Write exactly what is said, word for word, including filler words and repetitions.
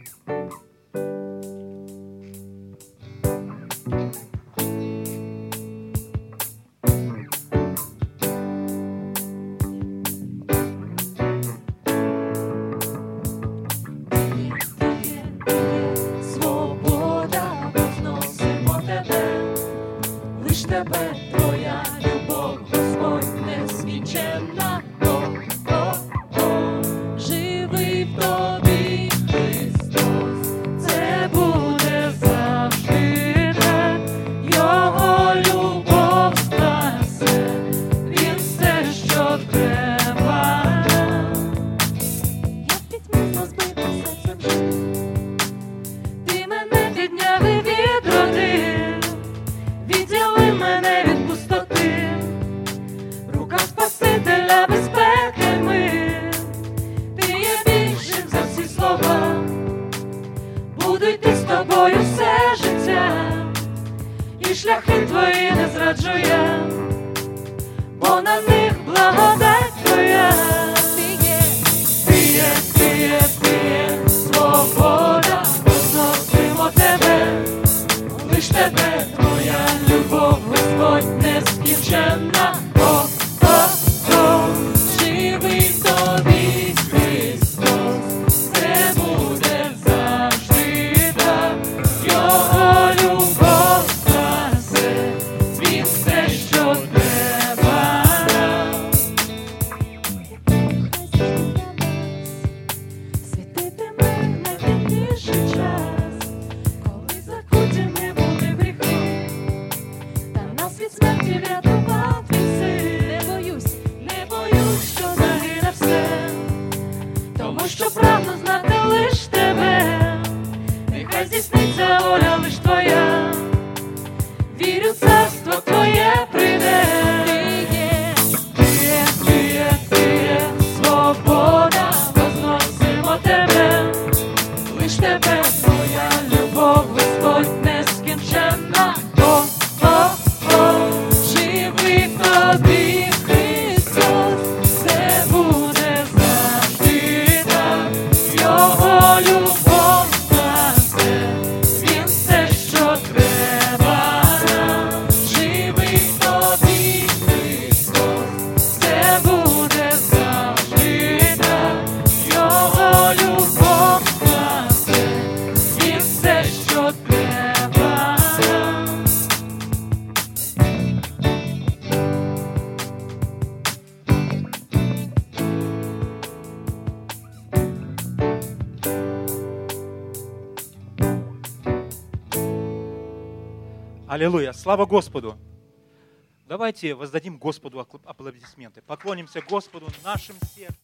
Тебе, твоя любов, Господь, нескінченна. О, о, о, живий в тобі Христос, це буде завжди так. Його любов спасе, Він все, що треба. Я в пітьмі розбита серцем жив, ти мене підняв і відродив, відділи мене від пустоти, рука Спасителя безпеки мир. Ти є більшим за всі слова, буду йти з тобою все життя, і шляхи твої не зраджу я, бо на них благодать твоя. Ти є, ти є, ти є, ти є свобода, возносимо тебе, лиш тебе, твоя любов, Господь, нескінченна. О, о, о, живий в тобі Христос, це буде завжди так. Його любов спасе, Він все, що треба. Світитиме найтемніший час, коли закуті ми були в гріхи, та нас від смерті врятував твій син. Не боюсь, не боюсь, що загине все, тому що прагну знати лиш тебе. Нехай здійсниться воля лиш твоя, вірю, царство твоє прийде. Ти є, ти є, ти є, ти є свобода, возносимо тебе, лиш тебе, твоя любов, Господь, нескінченна. О, о, о, живий в тобі Христос, це буде завжди так. Його любов спасе, Він все, що треба. Живий в тобі Христос, це буде завжди так. Його любов спасе, Він все, що треба. Аллилуйя! Слава Господу! Давайте воздадим Господу аплодисменты, поклонимся Господу нашим сердцем.